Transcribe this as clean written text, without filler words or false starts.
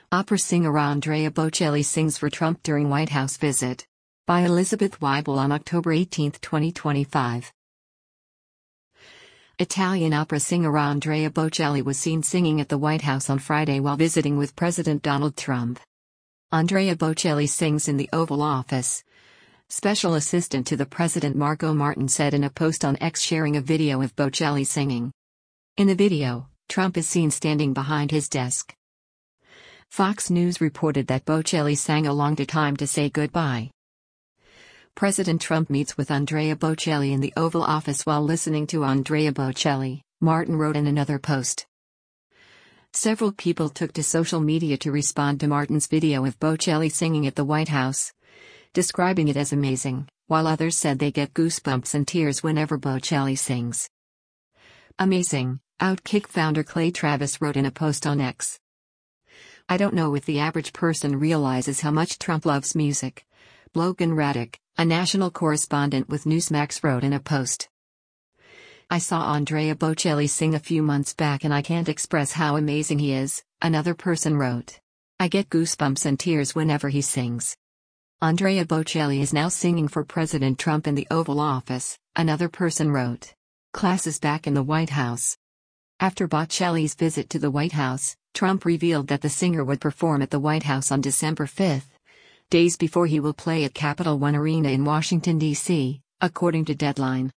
Opera singer Andrea Bocelli sings for Trump during White House visit. By Elizabeth Weibel on October 18, 2025. Italian opera singer Andrea Bocelli was seen singing at the White House on Friday while visiting with President Donald Trump. Andrea Bocelli sings in the Oval Office. Special assistant to the president Marco Martin said in a post on X, sharing a video of Bocelli singing. In the video, Trump is seen standing behind his desk. Fox News reported that Bocelli sang along to Time to Say Goodbye. President Trump meets with Andrea Bocelli in the Oval Office while listening to Andrea Bocelli, Martin wrote in another post. Several people took to social media to respond to Martin's video of Bocelli singing at the White House, describing it as amazing, while others said they get goosebumps and tears whenever Bocelli sings. Amazing, Outkick founder Clay Travis wrote in a post on X. I don't know if the average person realizes how much Trump loves music, Logan Raddick, a national correspondent with Newsmax, wrote in a post. I saw Andrea Bocelli sing a few months back and I can't express how amazing he is, another person wrote. I get goosebumps and tears whenever he sings. Andrea Bocelli is now singing for President Trump in the Oval Office, another person wrote. Class is back in the White House. After Bocelli's visit to the White House, Trump revealed that the singer would perform at the White House on December 5, days before he will play at Capital One Arena in Washington, D.C., according to Deadline.